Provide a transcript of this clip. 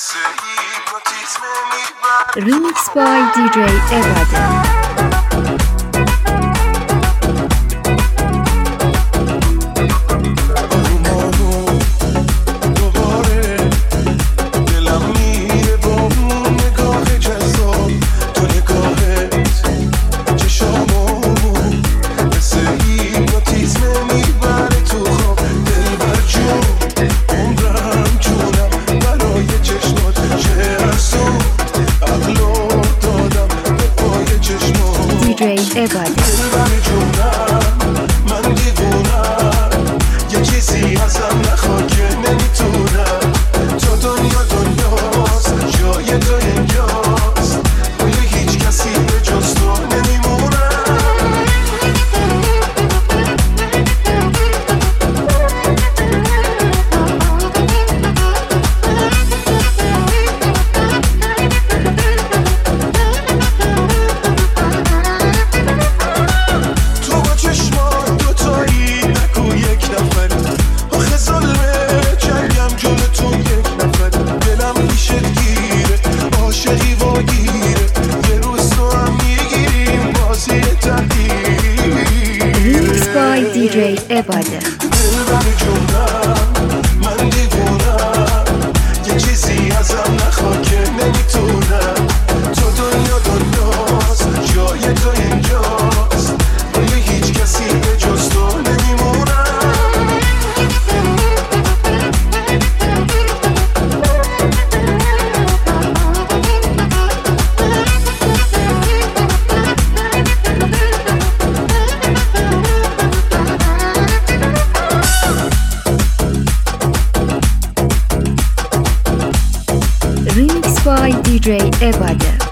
Remix by DJ Evade. DJ Evade. من دیوونم یه چیزی ازم نخواد که نمیتونم تو دنیاست جای تو اینجاست روی هیچ کسی به جز تو نمیمونم DJ Evade. من دیوونم یه چیزی ازم نخواد که نمیتونم تو دنیاست جای تو اینجاست روی هیچ کسی به جز تو نمیمونم Remix by DJ Evade.